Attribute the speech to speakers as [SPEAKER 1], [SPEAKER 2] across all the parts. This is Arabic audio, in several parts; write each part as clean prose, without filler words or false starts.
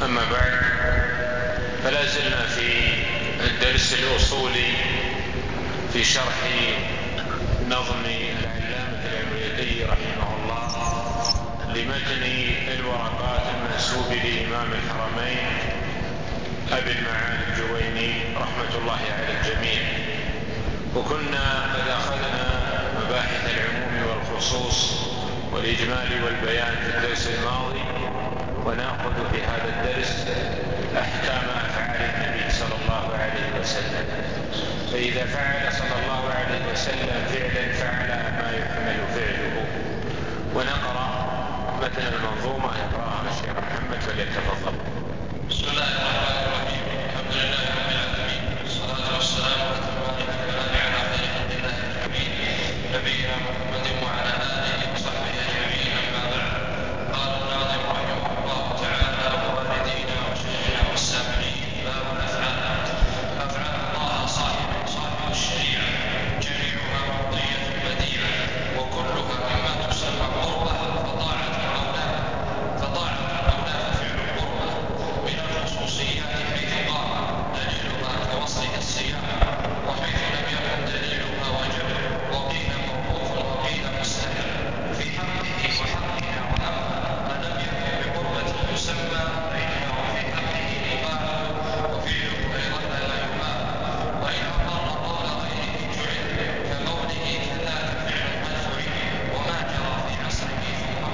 [SPEAKER 1] أما بعد، فلا زلنا في الدرس الأصولي في شرح نظم العلامة العمريتي رحمه الله لمتن الورقات المنسوب لإمام الحرمين أبي المعالي الجويني رحمة الله على الجميع. وكنا قد أخذنا مباحث العموم والخصوص والإجمال والبيان في الدرس الماضي، ونأخذ في هذا الدرس أحكام أفعال النبي صلى الله عليه وسلم. فإذا فعل صلى الله عليه وسلم فعلا فعل ما يحمل فعله. ونقرأ متن المنظومة يقرأها الشيخ محمد فليتفضل.
[SPEAKER 2] بسم الله الرحمن الرحيم. الحمد لله رب العالمين، والصلاة والسلام على خير خلق الله أجمعين، نبينا محمد وعلى آله وصحبه أجمعين. أما بعد، قال الناظم رحمه الله تعالى: ووالدينا وشيخنا والسامعين. باب الأفعال. أفعال الله صاحب الشريعة جميعها مرضية بديعة، وكلها مما تسمى قربة، فطاعة الأولاد ففعل القربة من الخصوصيات حيث قام دليلها كوصلها الصيام، وحيث لم يكن دليلها وجب، وقيل موقوف وقيل مستحب في حقه وحقنا. وأما ما لم يكن بقربة يسمى فإنه في حقه مباح، وفعله أيضا لا يباح. وإن أقر قول غيره جعل، كقوله كذاك فعل قد فعل، وما جرى في عصره ثم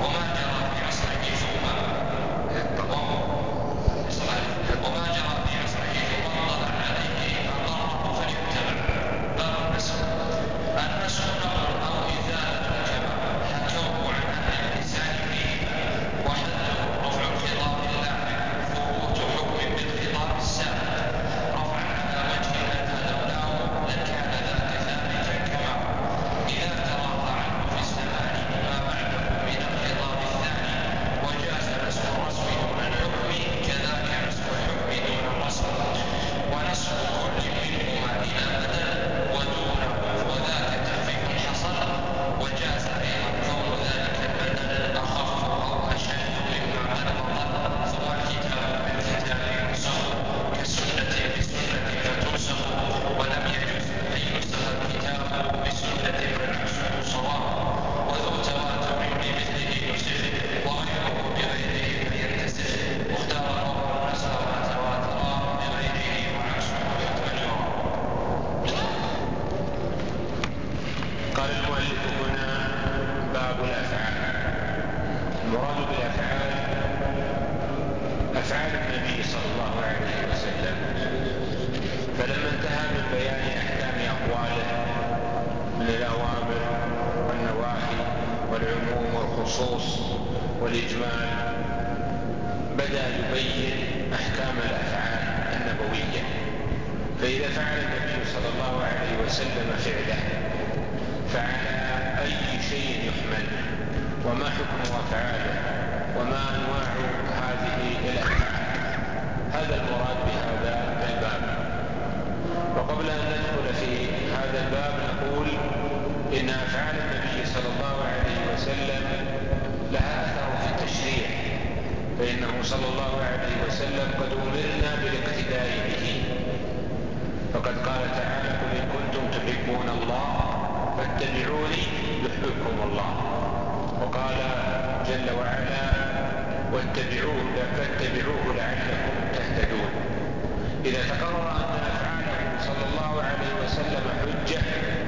[SPEAKER 2] اطلع عليه أقره فليتبع. باب النسخ. النسخ نقل أو إزالة كما حكوه عن أهل اللسان فيه، وحده رفع الخطاب اللاحق، ثبوت حكم بالخطاب السابق رفعا على وجه أتى لولاه لكان ذاك ثابتا كما إذا تراخى عنه في الزمان ما بعده من الخطاب الثاني. وجاز نسخ الرسم دون الحكم، كذاك نسخ الحكم دون الرسم. ونسخ كل منهما إلى بدل ودونه، وذاك تخفيف حصل. وجاز أيضا كون ذلك البدل أخف أو أشد مما قد بطل. ثم الكتاب بالكتاب ينسخ، كسنة بسنة فتنسخ. ولم يجوز أن ينسخ الكتاب بسنة فنفسه صواب، وذو تواتر بمثله نسخ، وغيره بغيره فينتسخ. واختار قوم النسخ ما تواترا بغيره وعكسه حكما يرى.
[SPEAKER 1] قال المؤلف هنا: باب الأفعال. المراد بالأفعال أفعال النبي صلى الله عليه وسلم. فلما انتهى من بيان أحكام أقواله من الأوامر والنواهي والعموم والخصوص والإجمال، بدأ يبين أحكام الأفعال النبوية. فإذا فعل النبي صلى الله عليه وسلم فعله، فعلى أي شيء يحمل، وما حكم أفعاله، وما أنواع هذه الأفعال. هذا المراد بهذا الباب. وقبل أن ندخل في هذا الباب نقول إن أفعال النبي صلى الله عليه وسلم لها أثر في التشريع، فإنه صلى الله عليه وسلم قد أمرنا بالاقتداء به. فقد قال تعالى: قل إن كنتم تحبون الله فاتبعوني يحببكم الله. وقال جل وعلا: فاتبعوه لعلكم تهتدون. إذا تقرر أن أفعاله صلى الله عليه وسلم حجة،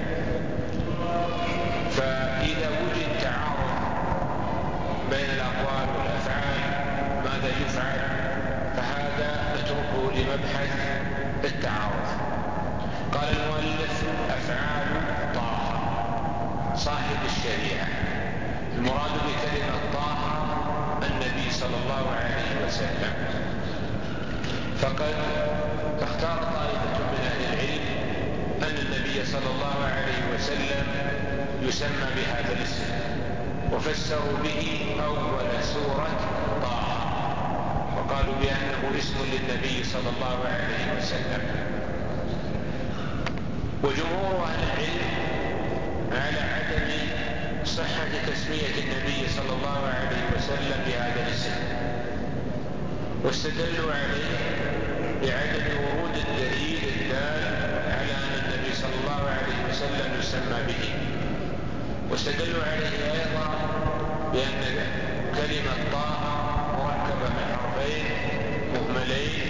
[SPEAKER 1] فإذا وجد تعارض بين الأقوال والأفعال ماذا يفعل؟ فهذا نتركه لمبحث التعارض. قال المؤلف: أفعال طه صاحب الشريعة. المراد بكلمة طه النبي صلى الله عليه وسلم. فقد اختار طائفة من أهل العلم أن النبي صلى الله عليه وسلم يسمى بهذا الاسم، وفسروا به أول سورة طه، وقالوا بأنه اسم للنبي صلى الله عليه وسلم. وجمهور أهل العلم على عدم صحة تسمية النبي صلى الله عليه وسلم بهذا الاسم، واستدلوا عليه بعدم ورود الدليل الدال على أن النبي صلى الله عليه وسلم يسمى به، واستدلوا عليه أيضا بأن كلمة طه مركبة من حرفين مهملين،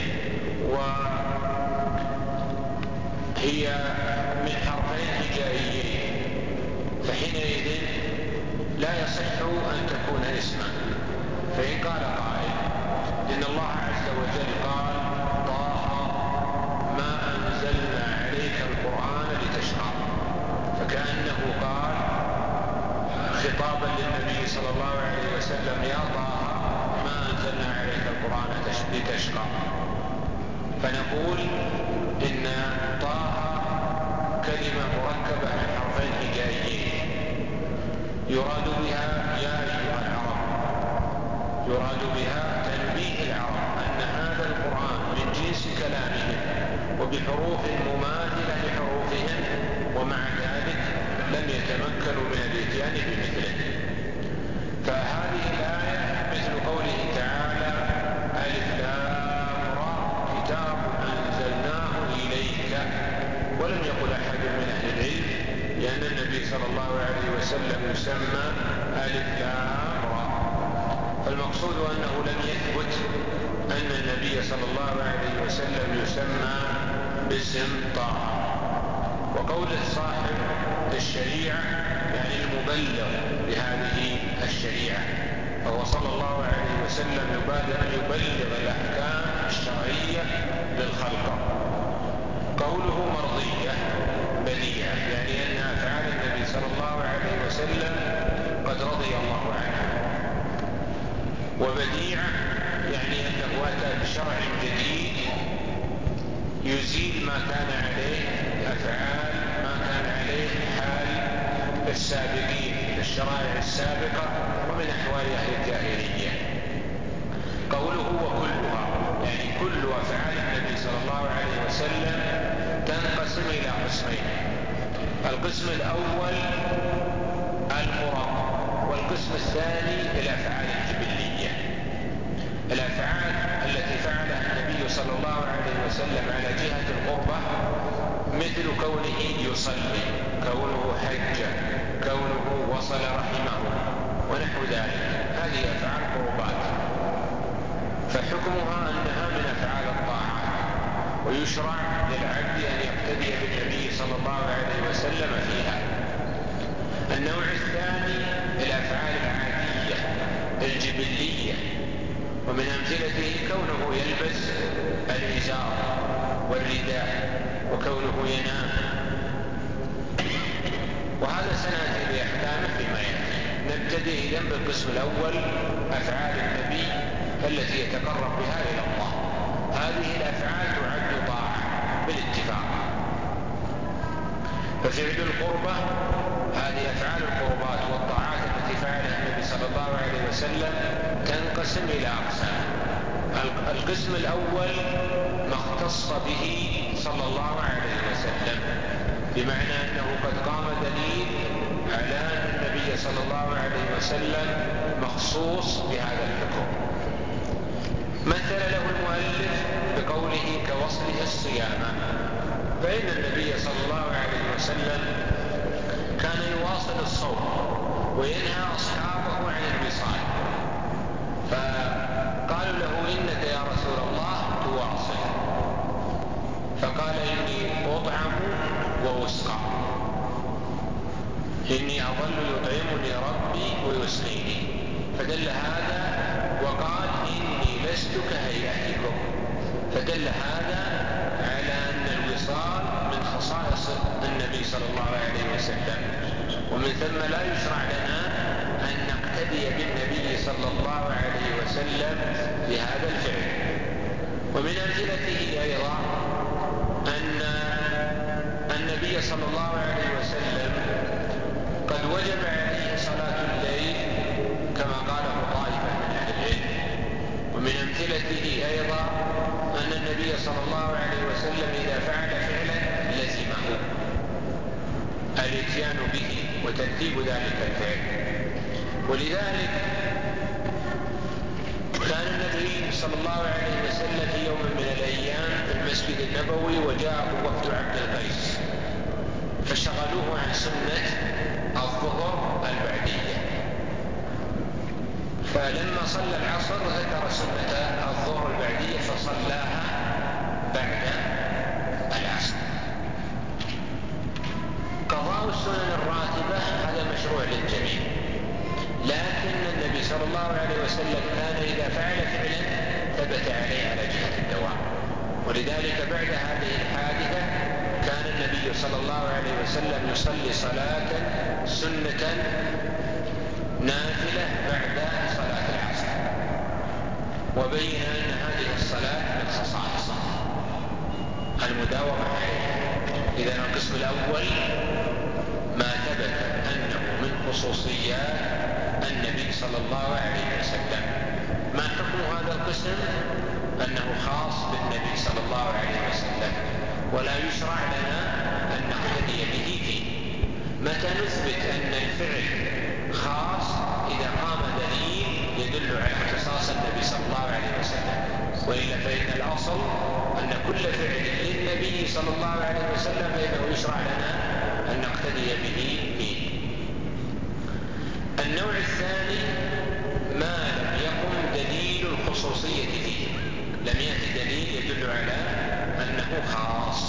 [SPEAKER 1] وهي من حرفين هجائيين، فحينئذ لا يصح أن تكون اسما. فإن قال قائل إن الله عز وجل قال طه ما أنزلنا عليك القرآن لتشقى، فكأنه قال خطابا للنبي صلى الله عليه وسلم يا طه ما أنزلنا عليك القرآن لتشقى، فنقول إن طه كلمة مركبة من حرفين هجائيين يراد بها يا أيها العرب، يراد بها تنبيه العرب أن هذا القرآن من جنس كلامهم وبحروف مماثلة لحروفهم، ومع ذلك لم يتمكنوا من الاتيان بمثله. فهذه الآية مثل قوله تعالى ألف لام را كتاب أنزلناه إليك، ولم يقل أحد من أهل العلم لأن النبي صلى الله عليه وسلم يسمى ألف لام را، فالمقصود أنه لم يثبت أن النبي صلى الله عليه وسلم يسمى باسم طه. وقول صاحب الشريعة يعني المبلغ لهذه الشريعة، فهو صلى الله عليه وسلم يبلغ الأحكام الشرعية للخلق. قوله مرضية بديعة يعني أن أفعال النبي صلى الله عليه وسلم قد رضي الله عنها، وبديعة يعني أنه أتى بشرع جديد يزيل ما كان عليه أفعال ما كان عليه حال السابقين من الشرائع السابقة ومن أحوال أهل الجاهلية. قوله وكلها يعني كل أفعال النبي صلى الله عليه وسلم تنقسم إلى قسمين: القسم الأول المراد، والقسم الثاني الأفعال الجبلية، الأفعال التي فعلها النبي صلى الله عليه وسلم على جهة القربة مثل كونه يصلي، كونه حج، كونه وصل رحمه ونحو ذلك، هذه أفعال قربات، فحكمها أنها من أفعال الطاعات، ويشرع للعبد أن يقتدي بالنبي صلى الله عليه وسلم فيها. النوع الثاني الأفعال العادية الجبلية، ومن أمثلته كونه يلبس الإزار والرداء وكونه ينام، وهذا سنأتي بأحكامه فيما يأتي. نبتدئ إذن بالقسم الأول أفعال النبي التي يتقرب بها إلى الله، هذه الأفعال تعد طاعة بالاتفاق. ففعل القربة هذه أفعال القربات والطاعات التي فعلها النبي صلى الله عليه وسلم تنقسم إلى أقسام. القسم الأول ما اختص به صلى الله عليه وسلم، بمعنى أنه قد قام دليل على أن النبي صلى الله عليه وسلم مخصوص بهذا الحكم. مثل له المؤلف بقوله كوصله الصيام، فإن النبي صلى الله عليه وسلم كان يواصل الصوم وينهى أصحابه عن الوصال، فقالوا له إنك يا رسول الله تواصل، فقال إني أطعم وأسقى، إني أظل يطعمني ربي ويسقيني، فدل هذا، وقال إني لست كهيئتكم، فدل هذا على أن الوصال من خصائص النبي صلى الله عليه وسلم، ومن ثم لا يشرع لنا أن نقتدي بالنبي صلى الله عليه وسلم بهذا الفعل. ومن أمثلته أيضا أن النبي صلى الله عليه وسلم قد وجب عليه صلاة الليل كما قاله طائفة من أهل العلم. ومن أمثلته أيضا أن النبي صلى الله عليه وسلم إذا فعل فعلا لزمه الاتيان به وترتيب ذلك الفعل، ولذلك كان النبي صلى الله عليه وسلم في يوم من الأيام في المسجد النبوي وجاءه وفد عبد القيس فشغلوه عن سنة الظهر البعدية، فلما صلى العصر ذكر سنة الظهر البعدية فصلاها بعد العصر. قضاء السنن الراتبة هذا مشروع للجميع، لكن النبي صلى الله عليه وسلم كان إذا فعل فعلا ثبت عليه على جهة الدوام، ولذلك بعد هذه الحادثة كان النبي صلى الله عليه وسلم يصلي صلاة سنة نافلة بعد صلاة العصر، وبين أن هذه الصلاة من خصائصه المداومة عليها. إذن القسم الأول ما ثبت أنه من خصوصيات النبي صلى الله عليه وسلم. ما حكم هذا القسم؟ أنه خاص بالنبي صلى الله عليه وسلم ولا يشرع لنا أن نقتدي به فيه. متى نثبت أن الفعل خاص؟ إذا قام دليل يدل على اختصاص النبي صلى الله عليه وسلم، وإلا فإن الأصل أن كل فعل للنبي صلى الله عليه وسلم فإنه يشرع لنا أن نقتدي به فيه. النوع الثاني ما لم يقم دليل الخصوصية فيه، لم يأتي دليل يدل على أنه خاص،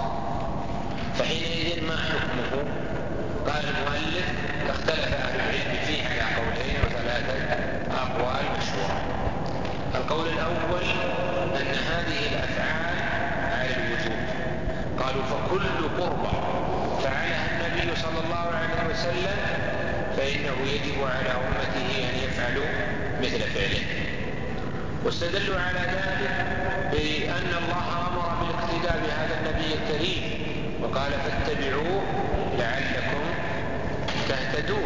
[SPEAKER 1] فحينئذ ما حكمه؟ قال المؤلف اختلف أهل العلم فيه على قولين وثلاثة أقوال مشهورة. القول الأول أن هذه الأفعال على الوجوب، قالوا فكل قربة فعلها النبي صلى الله عليه وسلم فإنه يجب على أمته أن يفعلوا مثل فعله، واستدلوا على ذلك بأن الله أمر بالاقتداء بهذا النبي الكريم وقال فاتبعوه لعلكم تهتدون،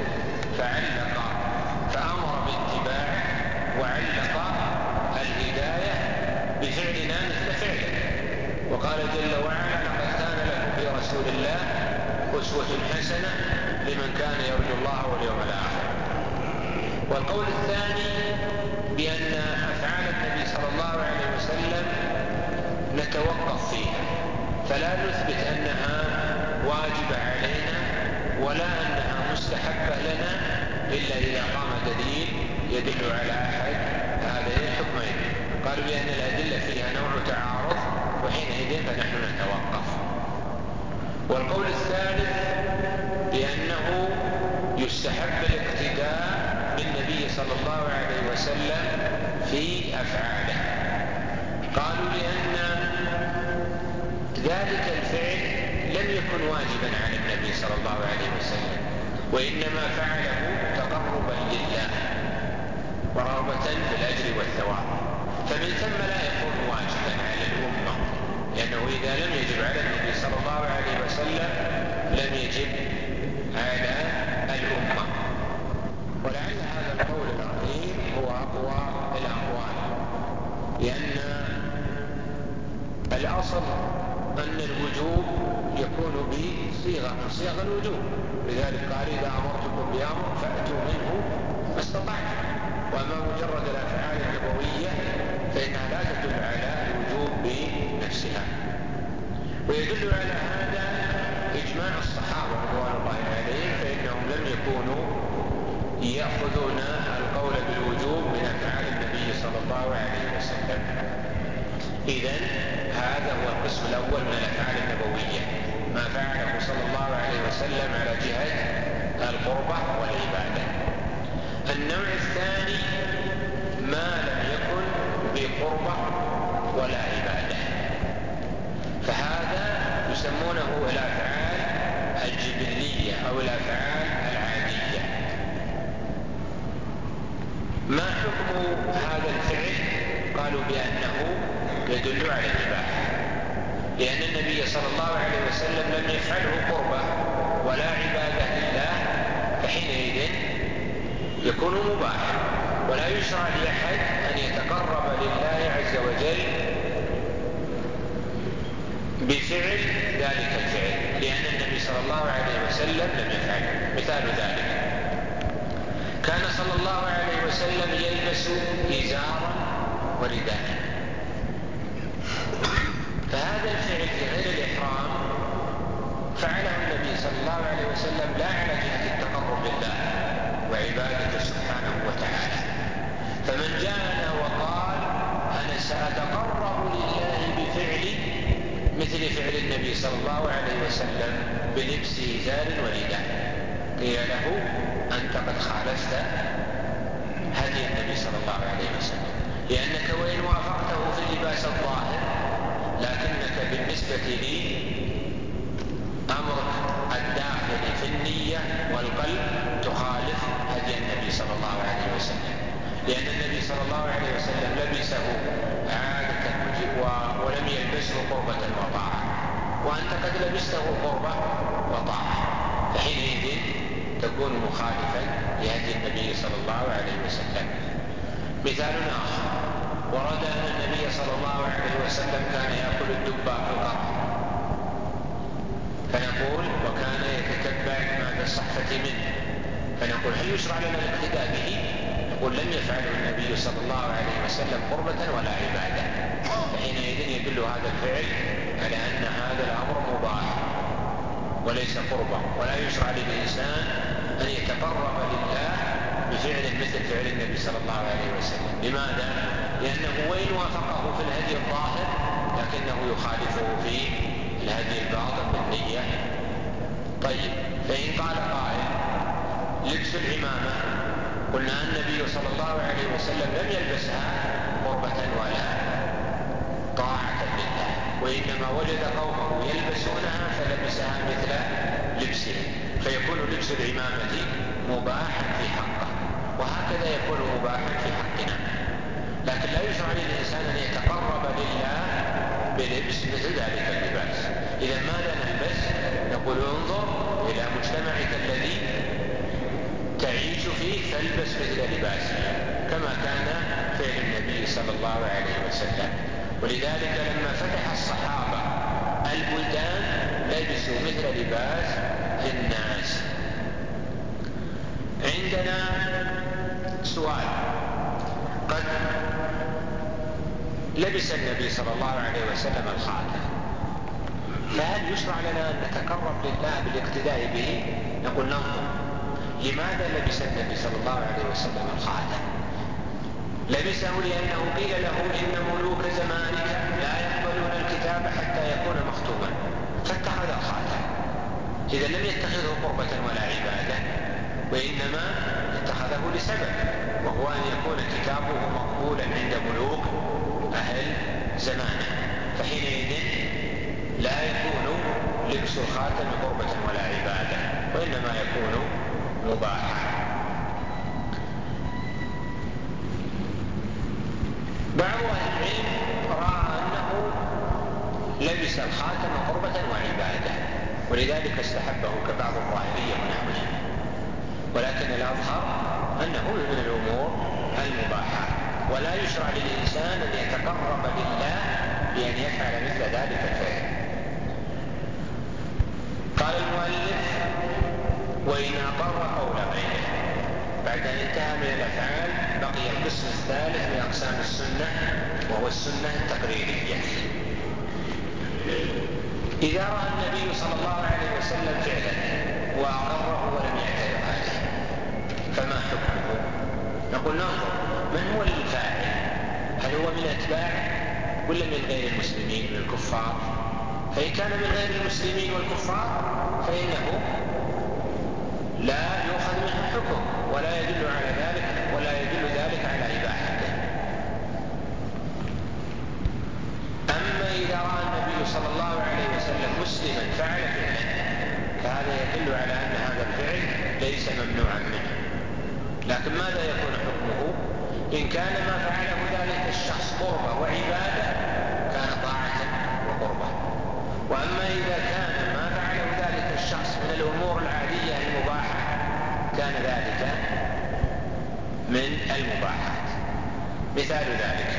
[SPEAKER 1] فأمر باتباعه وعلق الهداية بفعلنا مثل فعله، وقال جل وعلا لقد كان لكم في رسول الله أسوة حسنة لمن كان يرجو الله واليوم الآخر. والقول الثاني بأن أفعال النبي صلى الله عليه وسلم نتوقف فيها، فلا نثبت أنها واجبة علينا ولا أنها مستحبة لنا إلا إذا قام دليل يدل على أحد هذين الحكمين. قالوا بأن الأدلة فيها نوع تعارض وحينئذ فنحن نتوقف. والقول الثالث بأنه يستحب الاقتداء بالنبي صلى الله عليه وسلم في أفعاله، قالوا لأن ذلك الفعل لم يكن واجبا على النبي صلى الله عليه وسلم، وإنما فعله تقربا لله ورغبة في الأجر والثواب، فمن ثم لا يكون واجبا على الأمة، لأنه إذا لم يجب على النبي صلى الله عليه وسلم لم يجب على الأمة. ولعل هذا القول الأخير هو أقوى الأقوال، لأن الأصل أن الوجوب يكون بصيغ الوجوب، لذلك قال إذا أمرتكم بأمر فأتوا منه ما استطعتم. وأما مجرد الأفعال النبوية فإنها لا تدل على الوجوب بنفسها. ويدل على هذا إجماع الصحابة رضوان الله عليهم، فإنهم لم يكونوا يأخذون القول بالوجوب من أفعال النبي صلى الله عليه وسلم. إذن هذا هو القسم الأول من الأفعال النبوية، ما فعله صلى الله عليه وسلم على جهة القربة والعبادة. النوع الثاني ما لم يكن بقربة ولا عبادة، فهذا يسمونه الأفعال الجبلية أو الأفعال العادية. ما حكم هذا الفعل؟ قالوا بأنه يدل على الإباحة، لأن النبي صلى الله عليه وسلم لم يفعله قربة ولا عبادة لله، فحينئذ يكون مباحا، ولا يشرع لأحد أن يتقرب لله عز وجل بفعل ذلك الفعل، لأن النبي صلى الله عليه وسلم لم يفعله. مثال ذلك كان صلى الله عليه وسلم يلبس إزارا ورداء. فهذا الفعل في غير الإحرام فعله النبي صلى الله عليه وسلم لا على جهة التقرب لله وعبادته سبحانه وتعالى. فمن جاءنا وقال أنا سأتقرب لله بفعل مثل فعل النبي صلى الله عليه وسلم بلبس إزار ورداء، قيل له أنت قد خالفت هدي النبي صلى الله عليه وسلم، لأنك وإن وافقته في اللباس الظاهر لكنك بالنسبة لأمرك الداخلي في النية والقلب تخالف هدي النبي صلى الله عليه وسلم، لأن النبي صلى الله عليه وسلم لبسه عادة ولم يلبسه قربة وطاعة، وأنت قد لبسته قربة وطاعة، فحينئذ تكون مخالفا لهدي النبي صلى الله عليه وسلم. مثال آخر ورد أن النبي صلى الله عليه وسلم كان يأكل الدباء في القرن، فنقول وكان يتتبع ما بالصحفة منه، فنقول هل يشرع لنا الاقتداء به؟ نقول لم يفعله النبي صلى الله عليه وسلم قربة ولا عبادة، فحينئذ يدل هذا الفعل على أن هذا الأمر مباح وليس قربة، ولا يشرع للإنسان أن يتقرب لله بفعل مثل فعل النبي صلى الله عليه وسلم. لماذا؟ لأنه وإن وافقه في الهدي الظاهر لكنه يخالفه في الهدي الباطن بالنية. طيب، فإن قال قائل لبس العمامة، قلنا النبي صلى الله عليه وسلم لم يلبسها قربة ولا طاعة لله، وإنما وجد قومه يلبسونها فلبسها مثل لبسه، فيكون لبس العمامة مباحا في حقه، وهكذا يكون مباحا في حقنا. لكن لا يشرع للإنسان أن يتقرب لله بلبس مثل ذلك اللباس. إذا ماذا نلبس؟ نقول انظر إلى مجتمعك الذي تعيش فيه فالبس مثل لباسه، كما كان فعل النبي صلى الله عليه وسلم. ولذلك لما فتح الصحابة البلدان لبسوا مثل لباس الناس. عندنا سؤال: قد لبس النبي صلى الله عليه وسلم الخاتم، فهل يشرع لنا أن نتقرب لله بالاقتداء به؟ نقول ننظر لماذا لبس النبي صلى الله عليه وسلم الخاتم. لبسه لأنه قيل له إن ملوك زمانك لا يقبلون الكتاب حتى يكون مختوما، فاتخذ الخاتم. إذا لم يتخذه قربة ولا عبادة، وإنما اتخذه لسبب، وهو أن يكون كتابه مقبولا عند ملوك أهل زمانه، فحينئذ لا يكون لبس الخاتم قربة ولا عبادة، وإنما يكون مباحا. بعض أهل العلم رأى أنه لبس الخاتم قربة وعبادة، ولذلك استحبه كبعض الظاهرية ونحوهم، ولكن الأظهر أنه من الأمور المباحة، ولا يشرع للإنسان أن يتقرب لله بأن يفعل مثل ذلك الفعل. قال المؤلف: وإن أقر قول غيره. بعد أن انتهى من الأفعال بقي القسم الثالث من أقسام السنة، وهو السنة التقريرية. إذا رأى النبي صلى الله عليه وسلم فعلا وأقره ولم يعترض عليه فما حكمه؟ نقول ننظر من هو الفاعل، هل هو من أتباعه ولا من غير المسلمين من الكفار؟ فإن كان من غير المسلمين والكفار فإنه لا يؤخذ منه حكم، ولا يدل على ذلك، ولا يدل ذلك على إباحته. أما إذا رأى النبي صلى الله عليه وسلم مسلما فعل فعلا فهذا يدل على أن هذا الفعل ليس ممنوعا منه، لكن ماذا يكون حكمه؟ إن كان ما فعله ذلك الشخص قربة وعبادة كان طاعة وقربة، وأما إذا كان ما فعله ذلك الشخص من الأمور العادية المباحة كان ذلك من المباحات. مثال ذلك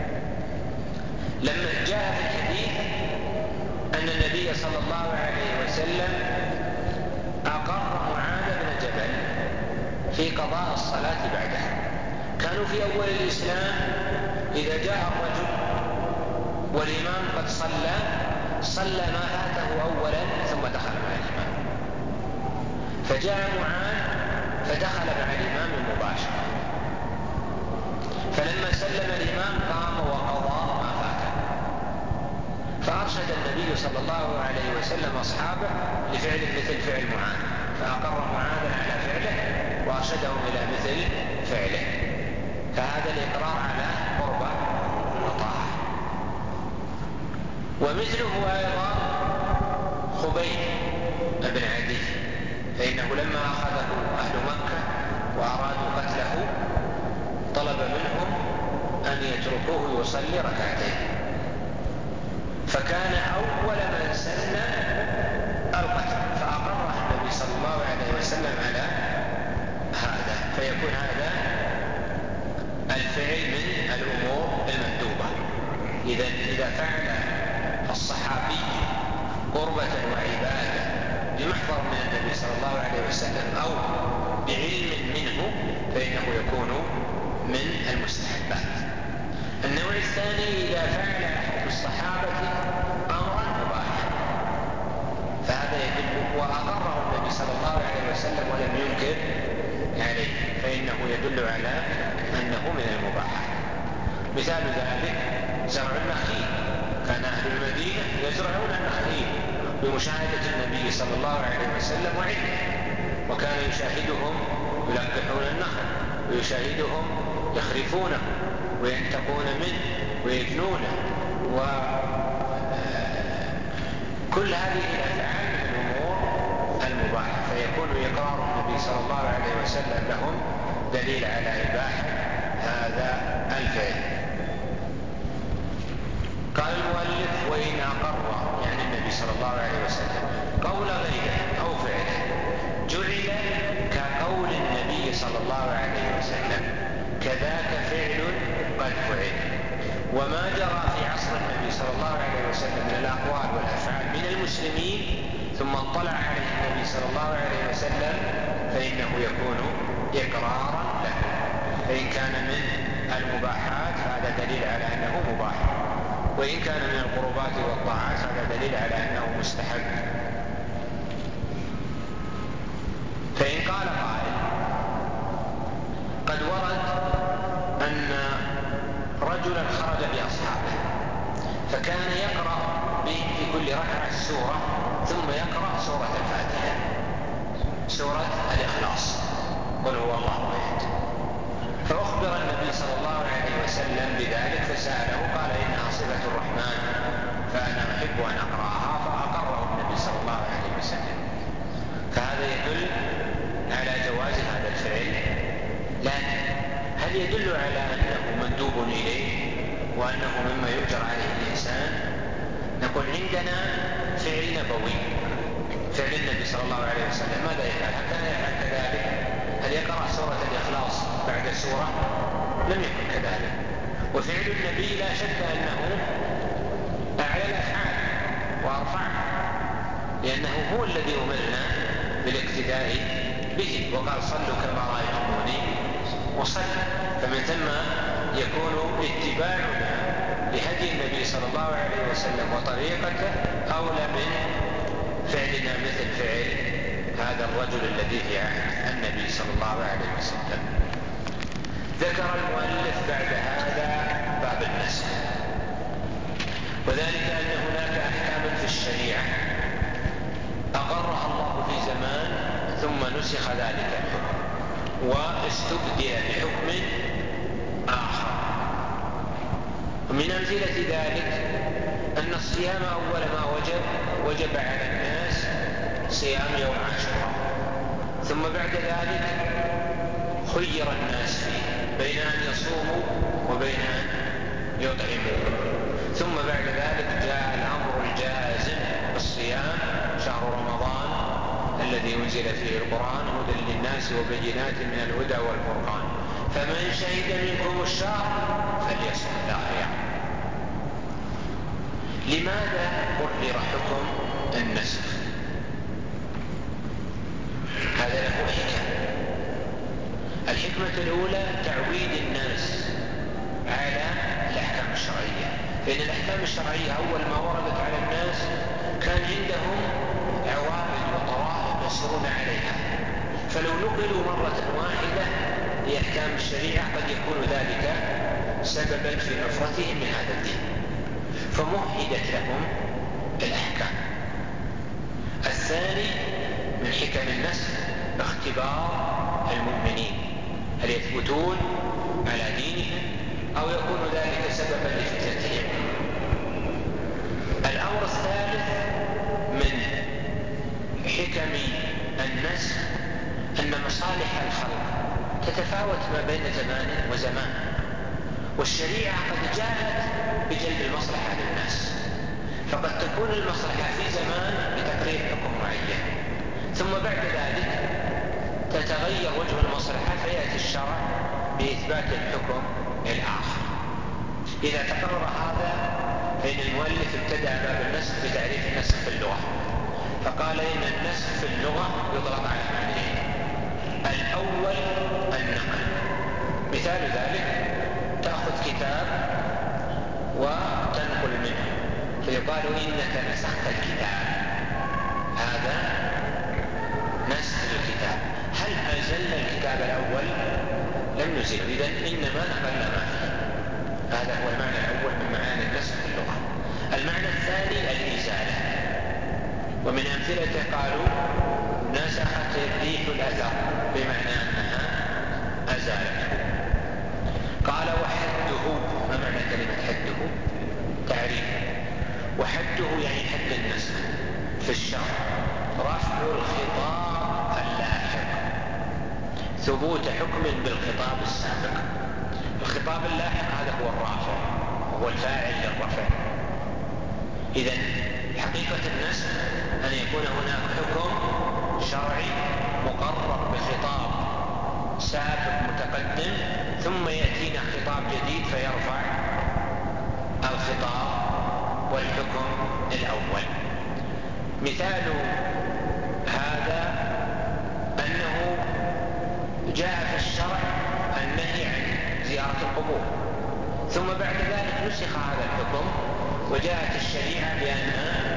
[SPEAKER 1] لما جاء في الحديث أن النبي صلى الله عليه وسلم أقر معاذ بن جبل في قضاء الصلاة بعده. كانوا في أول الإسلام
[SPEAKER 3] إذا جاء الرجل والإمام قد صلى ما فاته أولا ثم دخل مع الإمام، فجاء معاذ فدخل مع الإمام مباشرة، فلما سلم الإمام قام وقضى ما فاته، فأرشد النبي صلى الله عليه وسلم أصحابه لفعل مثل فعل معاذ، فأقر معاذا على فعله وأرشدهم إلى مثل فعله، فهذا الإقرار على قربة وطاعة. ومثله أيضا خبيب بن عدي، فإنه لما أخذه أهل مكة وأرادوا قتله طلب منهم أن يتركوه يصلي ركعتين، فكان أول من سن القتل، فأقره النبي صلى الله عليه وسلم على هذا، فيكون هذا الفعل من الأمور المندوبة. إذا فعل الصحابي قربة وعبادة بمحضر من النبي صلى الله عليه وسلم أو بعلم منه فإنه يكون من المستحبات. النوع الثاني إذا فعل أحد الصحابة أمرا مباحا، فهذا يدل، وأقره النبي صلى الله عليه وسلم ولم ينكر عليه، فإنه يدل على أنه من المباحات. مثال ذلك زرع النخيل، كان أهل المدينة يزرعون النخيل بمشاهدة النبي صلى الله عليه وسلم وعلمه، وكان يشاهدهم يلقحون النخل ويشاهدهم يخرفونه وينتقون منه ويجنونه، وكل هذه الأفعال من الأمور المباحة، فيكون إقرار النبي صلى الله عليه وسلم لهم دليل على إباحة هذا الفعل. قال المؤلف: وإن أقر، يعني النبي صلى الله عليه وسلم، قول غيره أو فعله جعل كقول النبي صلى الله عليه وسلم، كذاك فعل قد فعل. وما جرى في عصر النبي صلى الله عليه وسلم من الأقوال والأفعال من المسلمين ثم اطلع عليه النبي صلى الله عليه وسلم فإنه يكون إقرارا له، فإن كان من المباحات هذا دليل على أنه مباح، وإن كان من القربات والطاعات هذا دليل على أنه مستحب. فإن قال قائل: قد ورد أن رجلا خرج بأصحابه فكان يقرأ في كل ركعة السورة ثم يقرأ سورة الفاتحة، سورة الإخلاص، قل هو الله أحد، فأخبر النبي صلى الله عليه وسلم بذلك فسأله قال: إنها صفة الرحمن فأنا أحب أن أقرأها، فأقره النبي صلى الله عليه وسلم. فهذا يدل على جواز هذا الفعل، لكن هل يدل على أنه مندوب إليه وأنه مما يؤجر عليه الإنسان؟ نقول عندنا فعل نبوي، فعل النبي صلى الله عليه وسلم ماذا يفعل؟ هل كان يفعل كذلك؟ هل يقرأ سورة الإخلاص بعد سورة؟ لم يكن كذلك. وفعل النبي لا شك أنه أعلى الأفعال وأرفعها، لأنه هو الذي أمرنا بالاقتداء به، وقال: صلوا كما رأيتموني وصلوا. فمن ثم يكون اتباعنا لهدي النبي صلى الله عليه وسلم وطريقته أولى من فعلنا مثل فعل هذا الرجل الذي في عهد النبي صلى الله عليه وسلم. ذكر المؤلف بعد هذا باب النسخ، وذلك أن هناك أحكاما في الشريعة أقرها الله في زمان ثم نسخ ذلك الحكم واستبدل بحكم آخر. ومن أمثلة ذلك أن الصيام أول ما وجب على الناس صيام يوم عاشوراء، ثم بعد ذلك خير الناس فيه بين أن يصوموا وبين أن يطعموا، ثم بعد ذلك جاء الأمر الجازم بالصيام، شهر رمضان الذي أنزل فيه القرآن هدى للناس وبينات من الهدى والفرقان، فمن شهد منكم الشهر فليصم لا خير. لماذا قرر حكم النسخ؟ هذا له حكم. الحكمة الأولى تعويد الناس على الأحكام الشرعية، فإن الأحكام الشرعية أول ما وردت على الناس كان عندهم عوارض وطرائق يسيرون عليها، فلو نقلوا مرة واحدة لأحكام الشريعة قد يكون ذلك سببا في نفرتهم من هذا الدين، فمهدت لهم الأحكام. الثاني من حكم النسخ اختبار المؤمنين هل يثبتون على دينهم أو يكون ذلك سببا لفتنتهم. الأمر الثالث من حكم النسخ أن مصالح الخلق تتفاوت ما بين زمان وزمان، والشريعة قد جاءت بجلب المصلحة للناس، فقد تكون المصلحة في زمان بتقرير حكم معين، ثم بعد ذلك تتغير وجه المصلحة فيأتي الشرع بإثبات الحكم الآخر. إذا تقرر هذا فإن المؤلف ابتدأ باب النسخ بتعريف النسخ في اللغة، فقال إن النسخ في اللغة يطلق على معنيين: الأول النقل، مثال ذلك تأخذ كتاب وتنقل منه فيقال إنك نسخت الكتاب، هذا نسخ الكتاب. هل أزلنا الكتاب الأول؟ لم نزله، إذن إنما نقلنا ما فيه. هذا هو المعنى الأول من معاني النسخ في اللغة. المعنى الثاني الإزالة، ومن أمثلته قالوا نسخت الريح الأثر، بمعنى أنها أزالته. قال وحده، ما معنى كلمة حده؟ تعريف: وحده يعني حد النسخ في الشرع رفع الخطاب اللاحق، ثبوت حكم بالخطاب السابق. الخطاب اللاحق هذا هو الرافع، هو الفاعل للرفع. إذن حقيقة النسخ أن يكون هناك حكم شرعي مقرر بخطاب سابق متقدم، ثم يأتينا خطاب جديد فيرفع الخطاب والحكم الأول. مثال هذا أنه جاء في الشرع النهي عن زيارة القبور، ثم بعد ذلك نسخ هذا الحكم وجاءت الشريعة بأن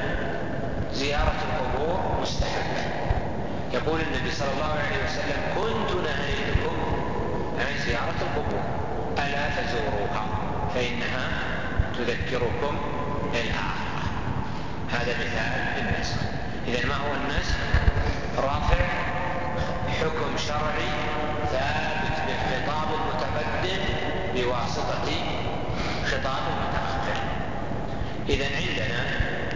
[SPEAKER 3] زيارة القبور مستحبة. يقول النبي صلى الله عليه وسلم: كنت نهيتكم عن زيارة القبور ألا فزوروها فإنها تذكركم الآخرة. هذا مثال للنسخ. إذن ما هو النسخ؟ رفع حكم شرعي ثابت بالخطاب المتقدم بواسطة خطاب متأخر. إذن عندنا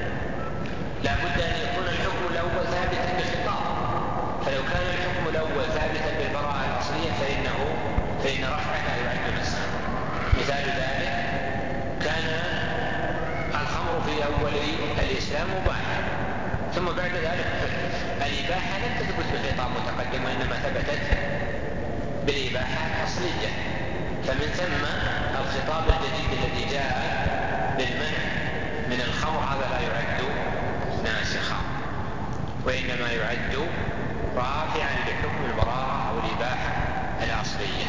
[SPEAKER 3] لا بد أن يكون الحكم الأول ثابتا بخطاب، فلو كان الحكم الأول ثابتا بالبراءة الأصلية فإن رفعه لا يعد نسخا. مثال ذلك كان الخمر في أول الإسلام مباحا، ثم بعد ذلك الإباحة لم تثبت بخطاب متقدم، وإنما ثبتت بالإباحة الأصلية، فمن ثم الخطاب الجديد الذي جاء بالمنع من الخمر هذا لا يعد ناسخا، وإنما يعد رافعا لحكم البراءة أو الإباحة الأصلية.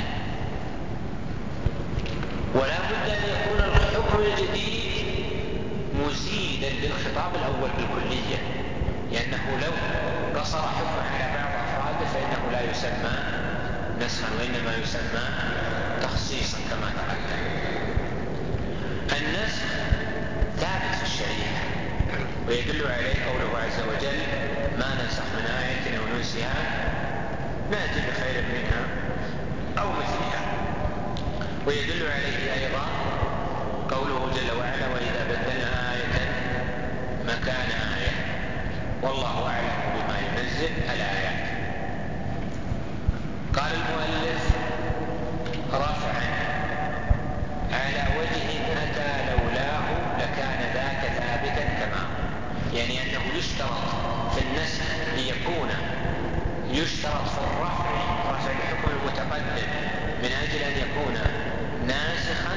[SPEAKER 3] ولا بد أن يكون الحكم الجديد مزيدا للخطاب الأول بالكلية، لأنه لو قصر حكم على بعض أفراده فإنه لا يسمى نسخا، وإنما يسمى تخصيصا كما تقدم. النسخ ثابت في الشريعة، ويدل عليه قوله عز وجل: ما ننسخ من آية أو ننسها نأتي بخير منها أو مثلها. ويدل عليه أيضا قوله جل وعلا: وإذا بدلنا آية مكان آية والله أعلم بما ينزل الآيات. قال المؤلف: رفعا على وجه أتى لولاه لكان ذاك ثابتا كما، يعني أنه يشترط في النسخ أن يكون يشترط في الرفع رفع الحكم المتقدم من أجل أن يكون ناسخا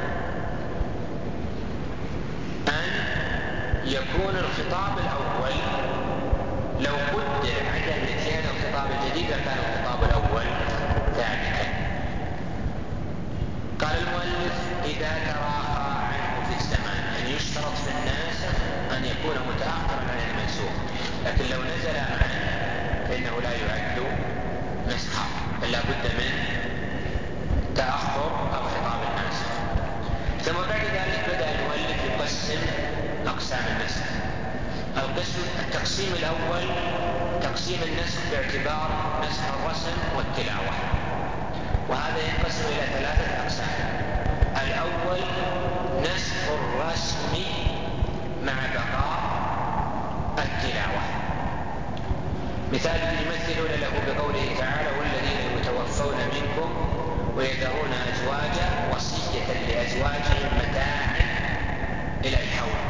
[SPEAKER 3] أن يكون الخطاب الأول لو قدر عدم اتيان الخطاب الجديد لكان الخطاب الأول ثابتا. قال المؤلف: إذا تراخى عنه في الزمان، يعني يشترط في الناسخ أن يكون متأخرا عن المنسوخ، لكن لو نزل معا فإنه لا يعد نسخا، بل لا بد من تأخر أو خطاب الناسخ. ثم بعد ذلك بدأ المؤلف يقسم أقسام النسخ. التقسيم الأول تقسيم النسخ باعتبار نسخ الرسم والتلاوة، وهذا ينقسم إلى 3 أقسام. الأول نسخ الرسم مع بقاء التلاوة، مثال يمثلون له بقوله تعالى: والذين يتوفون منكم ويذرون أزواجا وصية لأزواجهم متاعا إلى الحول،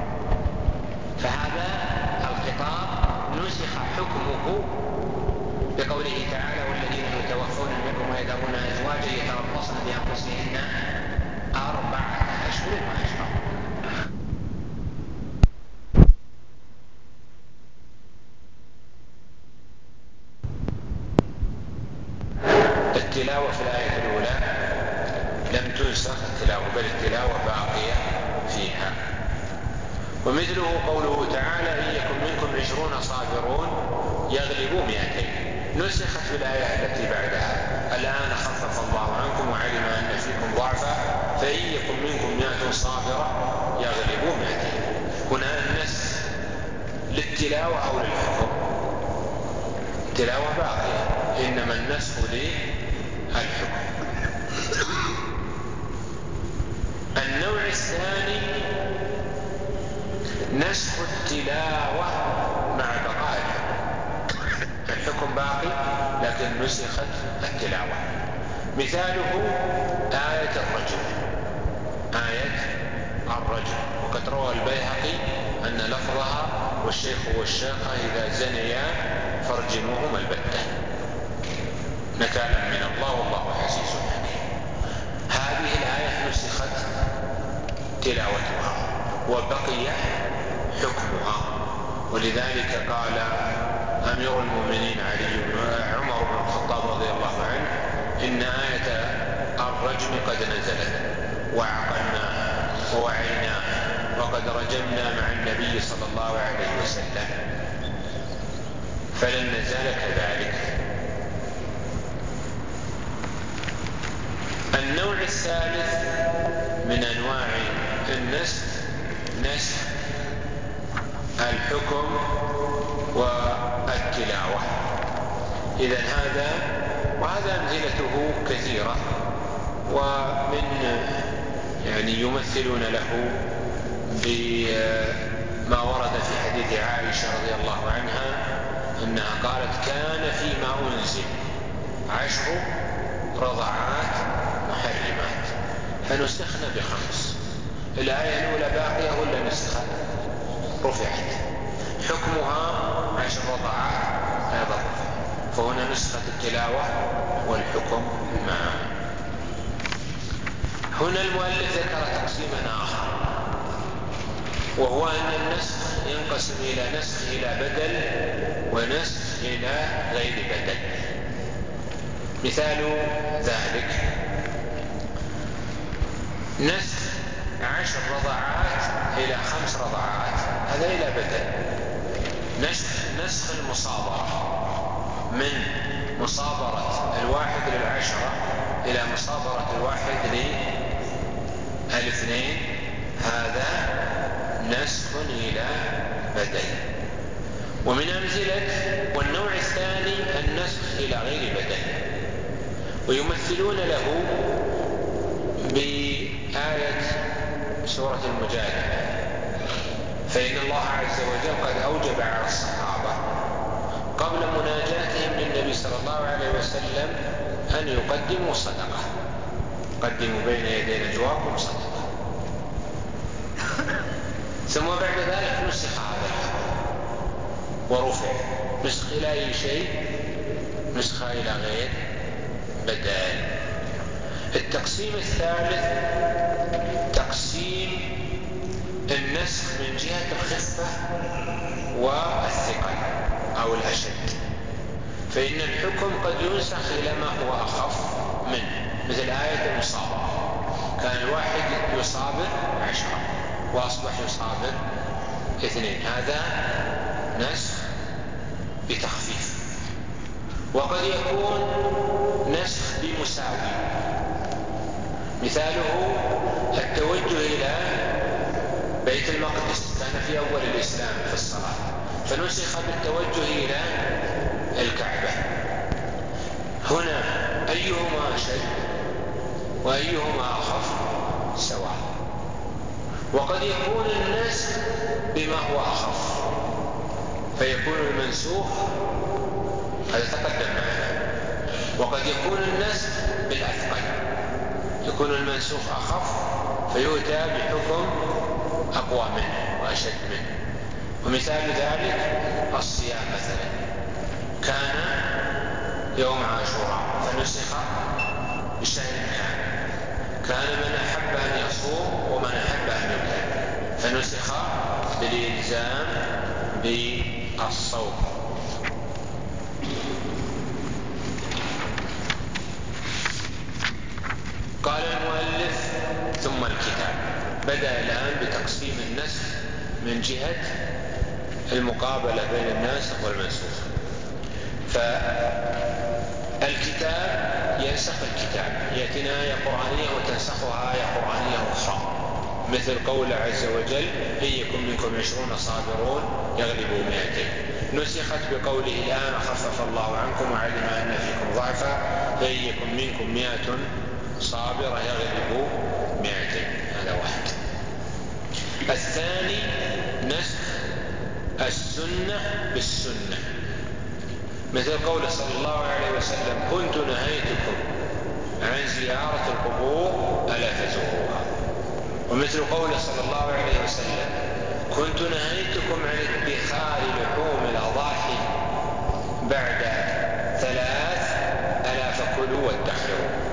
[SPEAKER 3] فهذا الخطاب نسخ حكمه بقوله تعالى: والذين يتوفون منكم ويذرون أزواجا يتربصن بأنفسهن 4 أشهر وعشرا. التلاوة في الآية الأولى لم تنسخ التلاوة، بل التلاوة باقية فيها. ومثله قوله تعالى: إن يكن منكم 20 صابرون يغلبوا 200، نسخت في الآية التي بعدها: الآن خفف الله عنكم وعلم أن فيكم ضعفا فإن يكن منكم 100 صابرة يغلبوا 200. هنا النسخ للتلاوة أو للحكم؟ التلاوة باقية، إنما النسخ للحكم. النوع الثاني نسخ التلاوة مع بقاء الحكم باقي لكن نسخت التلاوة. مثاله آية الرجم، وقد روى البيهقي أن لفظها: والشيخ والشيخة إذا زنيا فارجموهما البتة نكالا من الله والله عزيز حكيم. هذه الآية نسخت تلاوتها وبقي حكمها، ولذلك قال أمير المؤمنين عمر بن الخطاب رضي الله عنه: إن آية الرجم قد نزلت وعقلناها ووعيناها وقد رجمنا مع النبي صلى الله عليه وسلم فلن نزال كذلك. النوع الثالث من أنواع النسخ نسخ الحكم والتلاوة. إذن وهذا أمثلته كثيرة، ومن يمثلون له بما ورد في حديث عائشة رضي الله عنها أنها قالت: كان فيما أنزل 10 رضعات محرمات فنسخن ب5. الآية الأولى باقية ولا نسخت؟ رفعت، حكمها 10 رضعات أيضا رفع، فهنا نسخت التلاوة والحكم معا. هنا المؤلف ذكر تقسيما آخر، وهو أن النسخ ينقسم إلى نسخ إلى بدل ونسخ إلى غير بدل. مثال ذلك نسخ 10 رضعات إلى 5 رضعات، هذا إلى بدل. نسخ المصابرة من مصابرة 1 لل10 إلى مصابرة 1 لل2، هذا نسخ إلى بدل. ومن أمثلة والنوع الثاني النسخ إلى غير بدل، ويمثلون له بآية سورة المجادلة: فإن الله عز وجل قد أوجب على الصحابة قبل مناجاتهم للنبي صلى الله عليه وسلم أن يقدموا صدقة، قدموا بين يدي نجواكم صدقة. ثم بعد ذلك نسخ هذا الحكم ورفع، نسخ إلى أي شيء؟ نسخ إلى غير بدل. التقسيم الثالث تقسيم النسخ من جهة الخفة والثقل أو الأشد، فإن الحكم قد ينسخ إلى ما هو أخف منه، مثل آية المصابرة: كان الواحد يصابر 10 وأصبح يصابر 2. هذا نسخ بتخفيف. وقد يكون نسخ بمساوي، مثاله التوجه إلى بيت المقدس كان في أول الإسلام في الصلاة، فنسخ بالتوجه إلى الكعبة. هنا أيهما أشد وأيهما أخف سواء. وقد يكون النسخ بما هو أخف فيكون المنسوخ، هذا تقدم معنا. وقد يكون النسخ بالأثقل، يكون المنسوخ أخف فيؤتى بحكم أقوى منه وأشد منه. ومثال ذلك الصيام مثلا، كان يوم عاشوراء فنسخ بشهر كامل، كان من أحب أن يصوم ومن أحب أن يفطر فنسخ بالإلزام بالصوم. قال المؤلف ثم الكتاب. بدأ الآن بتقسيم النسخ من جهة المقابلة بين الناسخ والمنسوخ. فالكتاب ينسخ الكتاب، يأتينا آية قرآنية وتنسخها آية قرآنية أخرى، مثل قول عز وجل إن يكن منكم 20 صابرون يغلبوا 200، نسخت بقوله الآن خفف الله عنكم وعلم أن فيكم ضعفا فإن يكن منكم 100 صابرة يغلبوا 200. هذا واحد. الثاني نسخ السنة بالسنة، مثل قول صلى الله عليه وسلم كنت نهيتكم عن زيارة القبور ألا فزوروها. ومثل قول صلى الله عليه وسلم كنت نهيتكم عن ادخار لحوم الأضاحي بعد 3 ألا فكلوا وادخروا.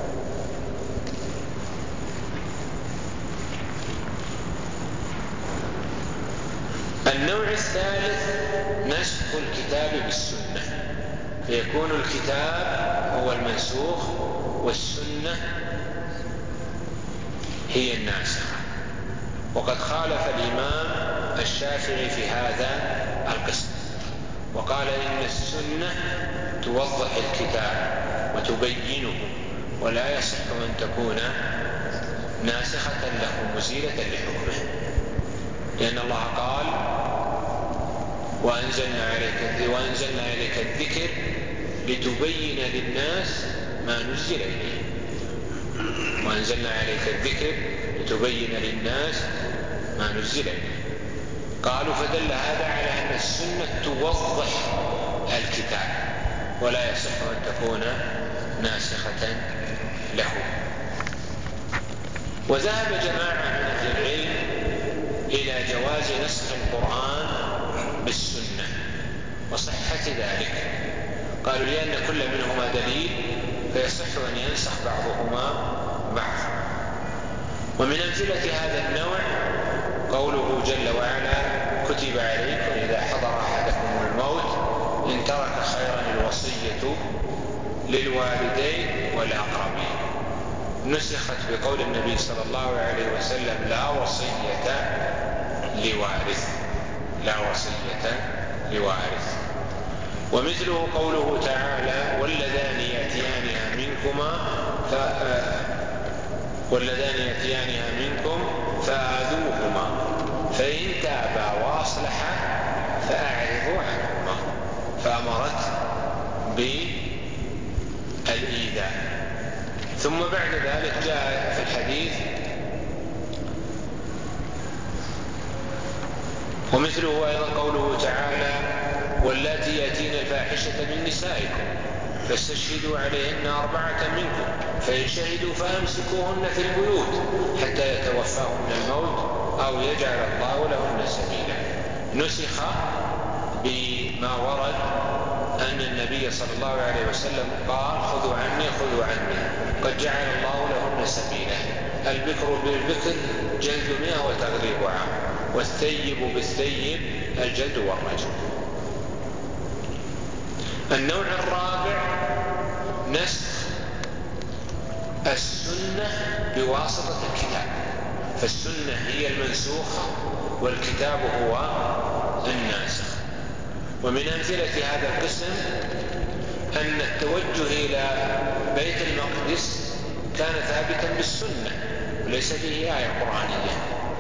[SPEAKER 3] النوع الثالث نسخ الكتاب بالسنة، فيكون الكتاب هو المنسوخ والسنة هي الناسخة. وقد خالف الإمام الشافعي في هذا القسم وقال إن السنة توضح الكتاب وتبينه ولا يصح أن تكون ناسخة له مزيلة لحكمه، لأن الله قال وأنزلنا إليك الذكر لتبين للناس ما نزل إليه. وأنزلنا عليك الذكر لتبين للناس ما نزل إليه. قالوا فدل هذا على أن السنة توضح الكتاب ولا يصح أن تكون ناسخة له. وذهب جماعة من أهل العلم إلى جواز نسخ القرآن بالسنة وصحة ذلك، قالوا لأن كل منهما دليل فيصح أن ينسخ بعضهما بعضا. ومن أمثلة هذا النوع قوله جل وعلا كتب عليكم إذا حضر أحدكم الموت إن ترك خيرا الوصية للوالدين والأقربين، نسخت بقول النبي صلى الله عليه وسلم لا وصية لوارث، لا وصية لوارث. ومثله قوله تعالى واللذان يأتيانها منكم فآذوهما فإن تابا وأصلحا فأعرضوا عنهما، فأمرت بالإيذاء. ثم بعد ذلك جاء في الحديث ومثله أيضا قوله تعالى واللاتي يأتين الفاحشة من نسائكم فاستشهدوا عليهن 4 منكم فإن شهدوا فأمسكوهن في البيوت حتى يتوفاهن الموت أو يجعل الله لهن سبيلا. نسخ بما ورد أن النبي صلى الله عليه وسلم قال خذوا عني قد جعل الله لهن سبيلا. البكر بالبكر جلد 100 وتغريب عام، والثيب بالثيب الجلد والرجم. النوع الرابع نسخ السنة السنة بواسطة الكتاب، فالسنة هي المنسوخة والكتاب هو الناسخ. ومن أمثلة هذا القسم أن التوجه إلى بيت المقدس كان ثابتا بالسنة وليس فيه آية قرآنية،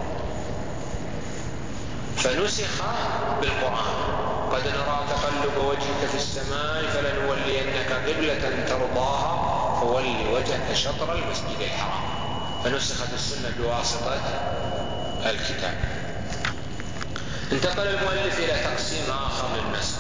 [SPEAKER 3] فنسخ بالقرآن. قد نرى تقلب وجهك في السماء فلنولينك قبلة ترضاها فول وجهك شطر المسجد الحرام، فنسخت السنة بواسطة الكتاب. انتقل المؤلف إلى تقسيم آخر للنسخ،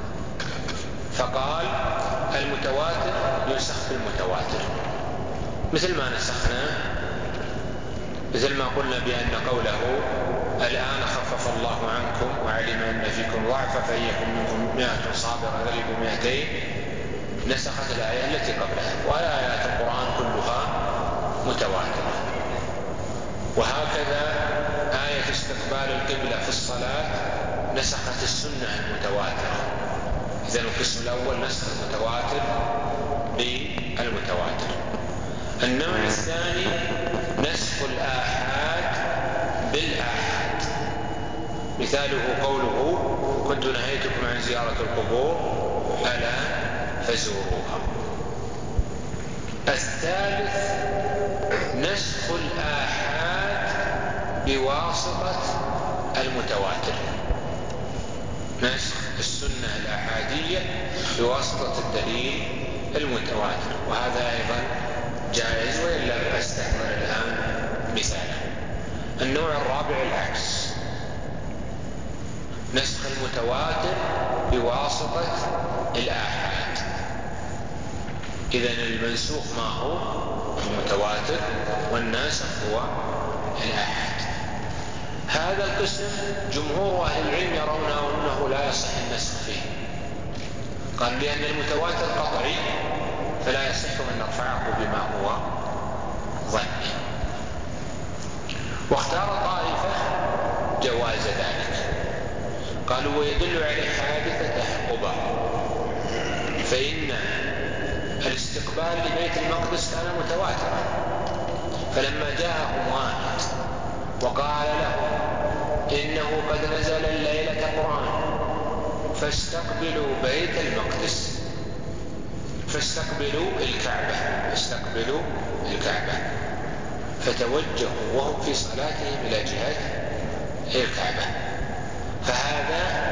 [SPEAKER 3] فقال المتواتر ينسخ بالمتواتر، مثل ما نسخنا، مثل ما قلنا بأن قوله الآن خفف الله عنكم وعلم أن فيكم ضعفا فإن يكن منكم 100 صابرة يغلبوا 200 نسخت الآية التي قبلها، وآيات القرآن كلها متواترة. وهكذا آية استقبال القبلة في الصلاة نسخت السنة المتواترة. إذن القسم الأول نسخ المتواتر بالمتواتر. النوع الثاني نسخ الآحاد بالآحاد، مثاله قوله كنت نهيتكم عن زيارة القبور ألا فزوروها. الثالث نسخ الآحاد بواسطة المتواتر، نسخ السنة الآحادية بواسطة الدليل المتواتر، وهذا أيضا جائز وإن لم أستعمل الآن مثاله. النوع الرابع العكس، نسخ المتواتر بواسطة الآحاد. إذن المنسوخ ما هو؟ المتواتر، والناسخ هو الآحاد. هذا القسم جمهور أهل العلم يرون أنه لا يصح النسخ فيه، قال لأن المتواتر قطعي فلا يصح أن نرفعه بما هو ظني. واختار طائفة جواز ذلك، قالوا ويدل عليه حادثة قباء، فإن الاستقبال لبيت المقدس كان متواترا، فلما جاءهم واحد وقال لهم إنه قد نزل الليلة قرآن فاستقبلوا بيت المقدس، فاستقبلوا الكعبة، فتوجهوا وهم في صلاتهم إلى جهة الكعبة، فهذا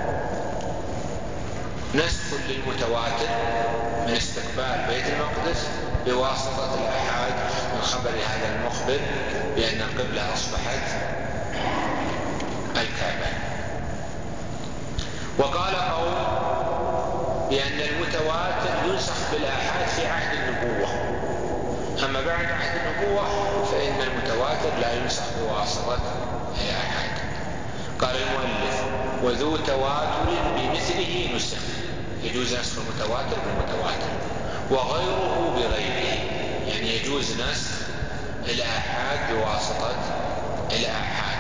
[SPEAKER 3] نسخ للمتواتر من استقبال بيت المقدس بواسطة الآحاد من خبر هذا المخبر بأن القبلة أصبحت الكعبة. وقال قوم بأن المتواتر ينسخ بالآحاد في عهد النبوة، أما بعد عهد النبوة فإن المتواتر لا ينسخ بواسطة الآحاد. قال المؤلف وذو تواتر بمثله نسخ، يجوز نسخ المتواتر بالمتواتر، وغيره بغيره، يعني يجوز نسخ الآحاد بواسطة الآحاد.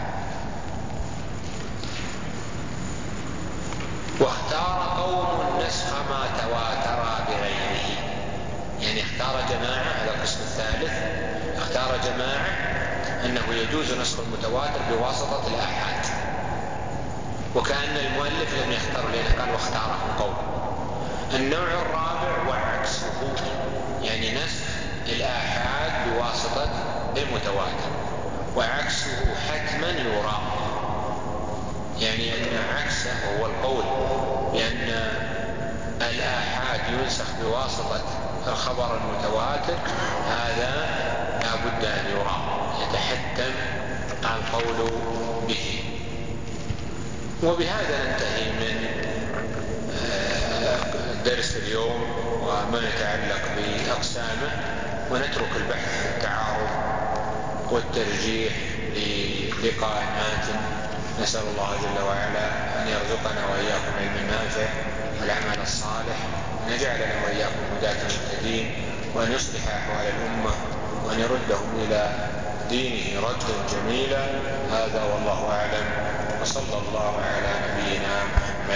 [SPEAKER 3] واختار قوم نسخ ما تواتر بغيره، يعني اختار جماعة، هذا القسم الثالث، اختار جماعة أنه يجوز نسخ المتواتر بواسطة الآحاد، وكأن المؤلف لم يختار لأنه قال واختارهم قوم. النوع الرابع وعكسه، يعني نسخ الآحاد بواسطة المتواتر، وعكسه حتما يرى، يعني أن عكسه هو القول بأن الآحاد ينسخ بواسطة الخبر المتواتر، هذا لا بد أن يرى، يتحتم القول به. وبهذا ننتهي من درس اليوم وما يتعلق بأقسامه، ونترك البحث في التعارض والترجيح للقاء آت. نسأل الله جل وعلا أن يرزقنا وإياكم علم نافع والعمل الصالح، وأن يجعلنا وإياكم هداة مهتدين، وأن يصلح أحوال الأمة، وأن يردهم إلى دينه ردا جميلا. هذا والله أعلم، وصلى الله على نبينا محمد.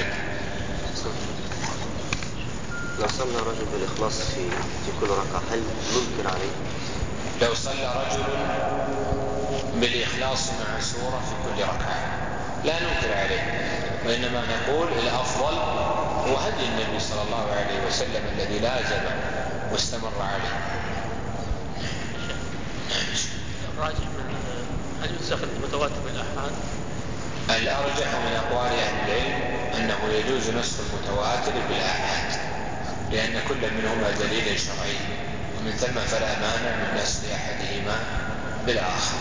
[SPEAKER 4] لو صلى رجل بالإخلاص في كل ركعة هل ننكر عليه؟
[SPEAKER 3] لو صلى رجل بالإخلاص مع سورة في كل ركعة لا ننكر عليه، وإنما نقول الأفضل هو هدي النبي صلى الله عليه وسلم الذي لازم واستمر عليه.
[SPEAKER 4] الراجح هل ينسخ المتواتر بالآحاد؟
[SPEAKER 3] الأرجح من أقوال أهل العلم أنه يجوز نسخ المتواتر بالآحاد، لأن كل منهما دليل شرعي، ومن ثم فلا مانع من نسخ أحدهما بالآخر.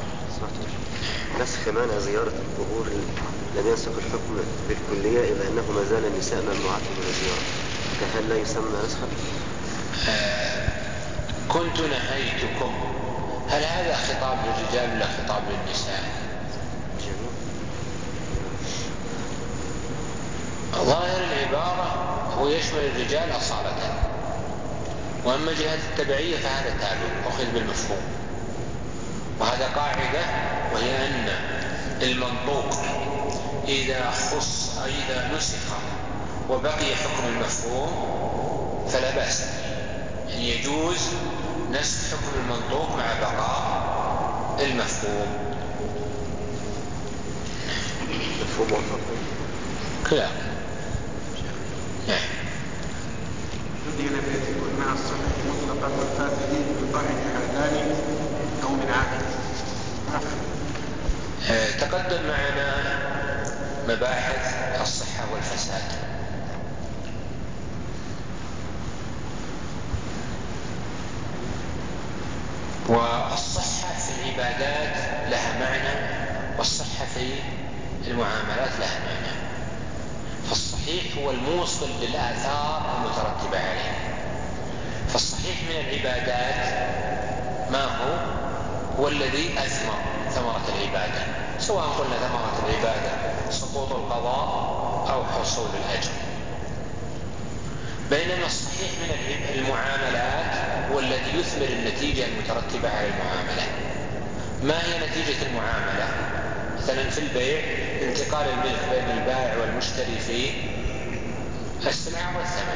[SPEAKER 5] نسخ مانع زيارة القبور لم ينسخ الحكم بالكلية، إلا أنه ما زال النساء ممنوعات من الزيارة، فهل لا يسمى نسخا؟
[SPEAKER 3] كنت نهيتكم، هل هذا خطاب للرجال ولا خطاب للنساء؟ ظاهر العبارة هو يشمل الرجال أصالة، وأما جهة التبعية فهذا تابع أخذ بالمفهوم. وهذا قاعدة، وهي أن المنطوق إذا نسخ وبقي حكم المفهوم فلا بأس، يعني يجوز نسخ حكم المنطوق مع بقاء المفهوم.
[SPEAKER 5] مفهوم موافق
[SPEAKER 3] كلا نعم.
[SPEAKER 6] الذين يكون مع الصحة مطلقا والفاسد بالقاعدة حالان أو من عادة.
[SPEAKER 3] تقدم معنا مباحث الصحة والفساد، والصحة في العبادات لها معنى، والصحة في المعاملات لها معنى. فالصحيح هو الموصل للآثار المترتبة عليه. فالصحيح من العبادات ما هو الذي أثمر ثمرة العبادة، سواء قلنا ثمرة العبادة سقوط القضاء أو حصول الأجر. بينما الصحيح من المعاملات هو الذي يثمر النتيجة المترتبة على المعاملة. ما هي نتيجة المعاملة؟ مثلا في البيع انتقال الملك بين البائع والمشتري في السلعة والثمن،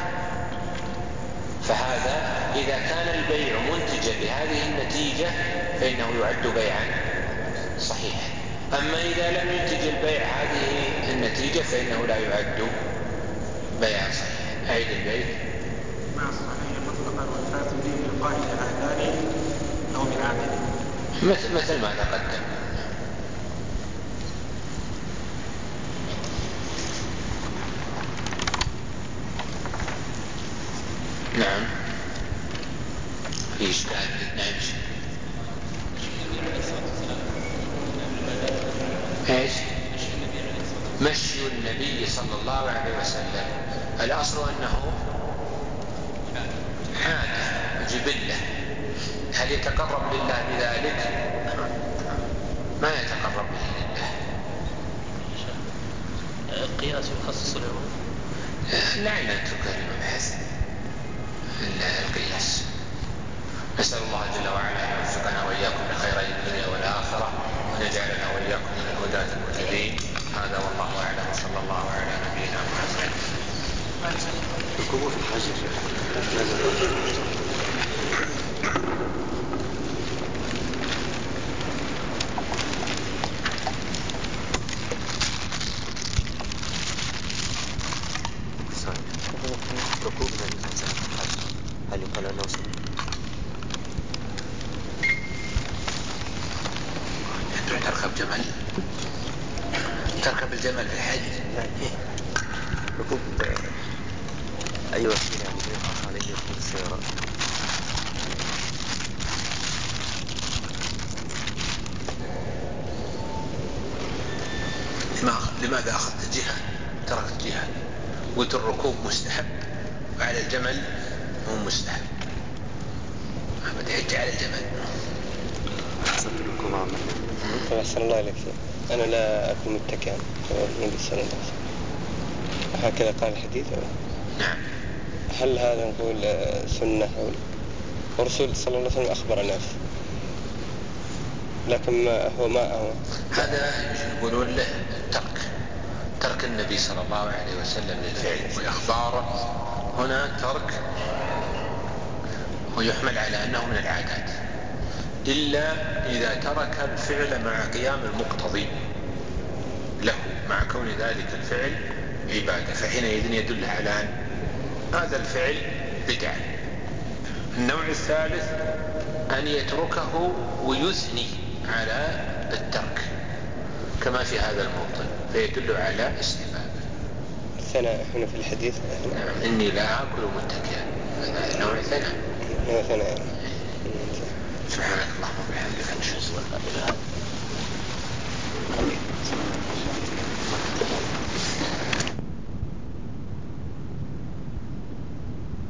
[SPEAKER 3] فهذا إذا كان البيع منتجا لهذه النتيجة فإنه يعد بيعا صحيحا. أما إذا لم ينتج البيع هذه النتيجة فإنه لا يعد بيعا صحيحا. أعيد البيت.
[SPEAKER 6] مع الصحيح مطلقا والفاسد بالقاعدة حالان أو من عادة،
[SPEAKER 3] مثل ما تقدم. نعم في إشكال. نعم ايش؟ مشي النبي صلى الله عليه وسلم الأصل أنه عادة جبلة. هل يتقرب لله بذلك؟ ما يتقرب به لله.
[SPEAKER 4] القياس يخصص العموم.
[SPEAKER 3] لعل نترك المبحث القياس. نسأل الله جل وعلا أن يوفقنا وإياكم لخيري الدنيا والآخرة، ونجعلنا وإياكم من الهداة المهتدين. هذا والله أعلم، صلى الله على نبينا محمد.
[SPEAKER 5] القبور في الحج يا شيخ ركوب النبي صلى الله عليه وسلم في الحج هل يقال أنه سنة؟
[SPEAKER 3] تركب الجمل في الحج
[SPEAKER 5] يعني ركوب أي وسيلة يعني يقاس عليه ركوب السيارات.
[SPEAKER 3] لماذا أخذت جهة تركت جهة؟ قلت الركوب مستحب وعلى الجمل هو مستحب، بتحج على الجمل.
[SPEAKER 5] أحسن الركوب عامة.
[SPEAKER 7] أحسن الله إليك. أنا لا أكون متكئا النبي صلى الله عليه وسلم، هكذا قال الحديث.
[SPEAKER 3] نعم.
[SPEAKER 7] هل هذا نقول سنة أو الرسول صلى الله عليه وسلم أخبر الناس، لكن ما هو
[SPEAKER 3] هذا يقولون له ترك النبي صلى الله عليه وسلم للفعل، وإخباره هنا ترك ويحمل على أنه من العادات.
[SPEAKER 1] إلا إذا ترك الفعل مع قيام المقتضي له مع كون ذلك الفعل عبادة، فحينئذ يدل على أن هذا الفعل بدعة. النوع الثالث أن يتركه ويثني على الترك كما في هذا الموطن فيدل على استحبابه.
[SPEAKER 7] الثناء هنا في الحديث.
[SPEAKER 1] نعم، إني لا آكل متكئا، هذا نوع ثناء.
[SPEAKER 7] نوع ثناء.